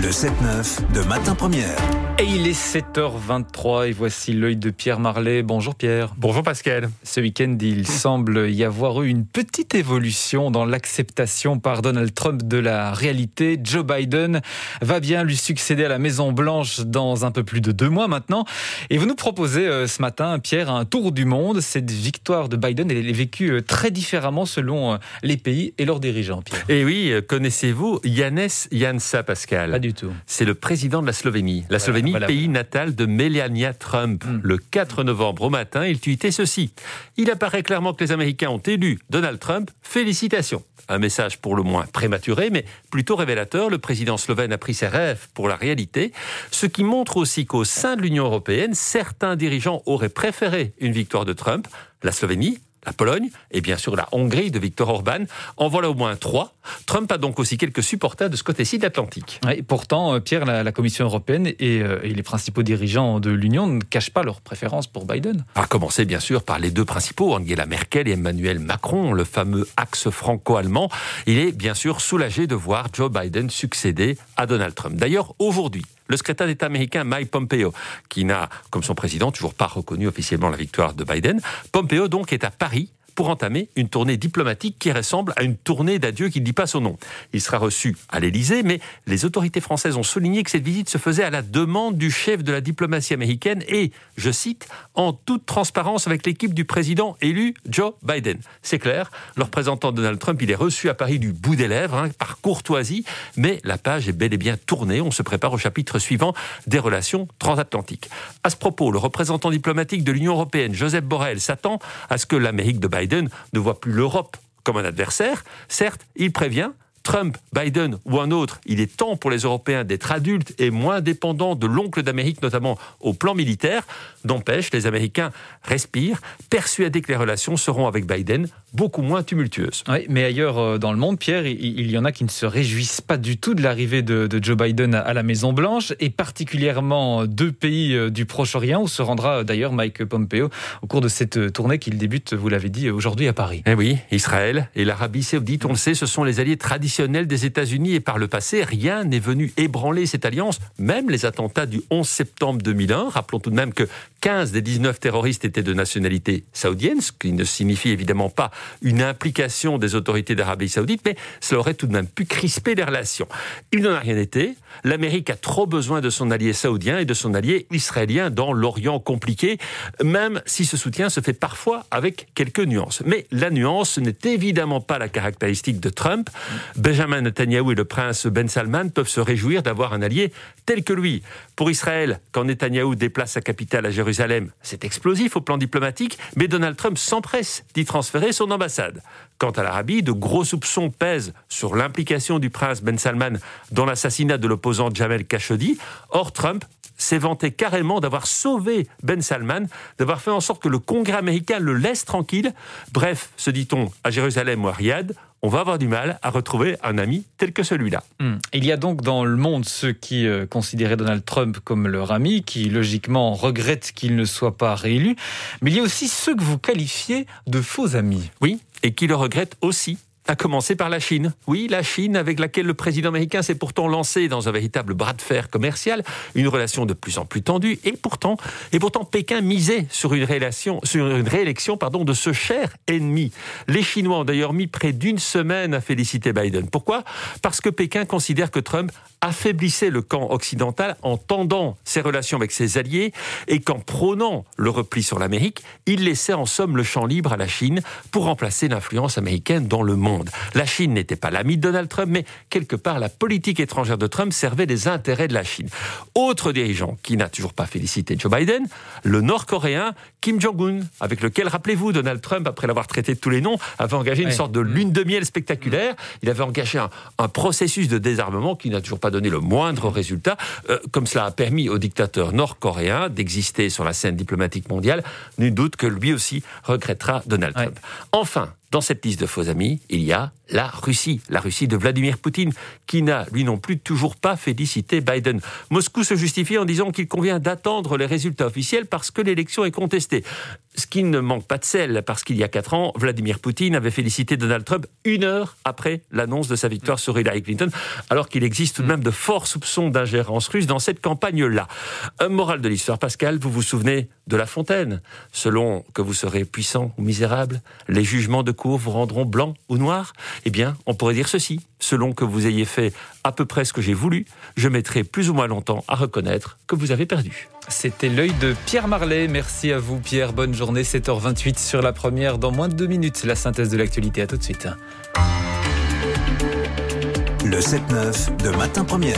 Le 7-9 de Matin Première. Et il est 7h23 et voici l'œil de Pierre Marlet. Bonjour Pierre. Bonjour Pascal. Ce week-end, il semble y avoir eu une petite évolution dans l'acceptation par Donald Trump de la réalité. Joe Biden va bien lui succéder à la Maison-Blanche dans un peu plus de 2 mois maintenant. Et vous nous proposez ce matin, Pierre, un tour du monde. Cette victoire de Biden, elle est vécue très différemment selon les pays et leurs dirigeants, Pierre. Et oui, connaissez-vous Janez Janša, Pascal? Pas du tout. C'est le président de la Slovénie. La Slovénie, pays natal de Melania Trump. Le 4 novembre au matin, il tweetait ceci. Il apparaît clairement que les Américains ont élu Donald Trump. Félicitations. Un message pour le moins prématuré, mais plutôt révélateur. Le président slovène a pris ses rêves pour la réalité. Ce qui montre aussi qu'au sein de l'Union européenne, certains dirigeants auraient préféré une victoire de Trump. La Slovénie, la Pologne et bien sûr la Hongrie de Viktor Orban. En voilà au moins 3. Trump a donc aussi quelques supporters de ce côté-ci de l'Atlantique. Et pourtant, Pierre, la Commission européenne et les principaux dirigeants de l'Union ne cachent pas leur préférence pour Biden. À commencer bien sûr par les 2 principaux, Angela Merkel et Emmanuel Macron, le fameux axe franco-allemand. Il est bien sûr soulagé de voir Joe Biden succéder à Donald Trump. D'ailleurs, aujourd'hui, le secrétaire d'État américain Mike Pompeo, qui n'a, comme son président, toujours pas reconnu officiellement la victoire de Biden, Pompeo donc est à Paris pour entamer une tournée diplomatique qui ressemble à une tournée d'adieu qui ne dit pas son nom. Il sera reçu à l'Élysée, mais les autorités françaises ont souligné que cette visite se faisait à la demande du chef de la diplomatie américaine et, je cite, en toute transparence avec l'équipe du président élu Joe Biden. C'est clair, le représentant Donald Trump, il est reçu à Paris du bout des lèvres, par courtoisie, mais la page est bel et bien tournée. On se prépare au chapitre suivant des relations transatlantiques. À ce propos, le représentant diplomatique de l'Union européenne, Josep Borrell, s'attend à ce que l'Amérique de Biden ne voit plus l'Europe comme un adversaire. Certes, il prévient, Trump, Biden ou un autre, il est temps pour les Européens d'être adultes et moins dépendants de l'oncle d'Amérique, notamment au plan militaire. N'empêche, les Américains respirent, persuadés que les relations seront avec Biden beaucoup moins tumultueuses. Oui, mais ailleurs dans le monde, Pierre, il y en a qui ne se réjouissent pas du tout de l'arrivée de Joe Biden à la Maison-Blanche, et particulièrement 2 pays du Proche-Orient, où se rendra d'ailleurs Mike Pompeo au cours de cette tournée qu'il débute, vous l'avez dit, aujourd'hui à Paris. Eh oui, Israël et l'Arabie Saoudite, on le sait, ce sont les alliés traditionnels des États-Unis, et par le passé, rien n'est venu ébranler cette alliance, même les attentats du 11 septembre 2001. Rappelons tout de même que 15 des 19 terroristes étaient de nationalité saoudienne, ce qui ne signifie évidemment pas une implication des autorités d'Arabie Saoudite, mais cela aurait tout de même pu crisper les relations. Il n'en a rien été. L'Amérique a trop besoin de son allié saoudien et de son allié israélien dans l'Orient compliqué, même si ce soutien se fait parfois avec quelques nuances. Mais la nuance n'est évidemment pas la caractéristique de Trump. Benjamin Netanyahou et le prince Ben Salman peuvent se réjouir d'avoir un allié tel que lui. Pour Israël, quand Netanyahou déplace sa capitale à Jérusalem, c'est explosif au plan diplomatique, mais Donald Trump s'empresse d'y transférer son ambassade. Quant à l'Arabie, de gros soupçons pèsent sur l'implication du prince Ben Salman dans l'assassinat de l'opposant Jamal Khashoggi. Or, Trump s'est vanté carrément d'avoir sauvé Ben Salman, d'avoir fait en sorte que le Congrès américain le laisse tranquille. Bref, se dit-on, à Jérusalem ou à Riyad, on va avoir du mal à retrouver un ami tel que celui-là. Il y a donc dans le monde ceux qui considéraient Donald Trump comme leur ami, qui logiquement regrettent qu'il ne soit pas réélu. Mais il y a aussi ceux que vous qualifiez de faux amis. Oui, et qui le regrettent aussi. À commencer par la Chine. Oui, la Chine avec laquelle le président américain s'est pourtant lancé dans un véritable bras de fer commercial, une relation de plus en plus tendue, et pourtant Pékin misait sur une réélection de ce cher ennemi. Les Chinois ont d'ailleurs mis près d'1 semaine à féliciter Biden. Pourquoi ? Parce que Pékin considère que Trump affaiblissait le camp occidental en tendant ses relations avec ses alliés et qu'en prônant le repli sur l'Amérique, il laissait en somme le champ libre à la Chine pour remplacer l'influence américaine dans le monde. La Chine n'était pas l'ami de Donald Trump, mais quelque part, la politique étrangère de Trump servait les intérêts de la Chine. Autre dirigeant qui n'a toujours pas félicité Joe Biden, le Nord-Coréen Kim Jong-un, avec lequel, rappelez-vous, Donald Trump, après l'avoir traité de tous les noms, avait engagé une sorte de lune de miel spectaculaire. Il avait engagé un processus de désarmement qui n'a toujours pas donné le moindre résultat. Comme cela a permis au dictateur nord-coréen d'exister sur la scène diplomatique mondiale, nul doute que lui aussi regrettera Donald Trump. Enfin, dans cette liste de faux amis, il y a la Russie de Vladimir Poutine, qui n'a, lui non plus, toujours pas félicité Biden. Moscou se justifie en disant qu'il convient d'attendre les résultats officiels parce que l'élection est contestée. ce qui ne manque pas de sel, parce qu'il y a 4 ans, Vladimir Poutine avait félicité Donald Trump 1 heure après l'annonce de sa victoire sur Hillary Clinton, alors qu'il existe tout de même de forts soupçons d'ingérence russe dans cette campagne-là. Morale de l'histoire, Pascal, vous vous souvenez de La Fontaine. Selon que vous serez puissant ou misérable, les jugements de cour vous rendront blanc ou noir. Eh bien, on pourrait dire ceci. Selon que vous ayez fait à peu près ce que j'ai voulu, je mettrai plus ou moins longtemps à reconnaître que vous avez perdu. C'était l'œil de Pierre Marlet. Merci à vous, Pierre. Bonne journée. 7h28 sur La Première. Dans moins de 2 minutes, la synthèse de l'actualité. À tout de suite. Le 7-9 de Matin Première.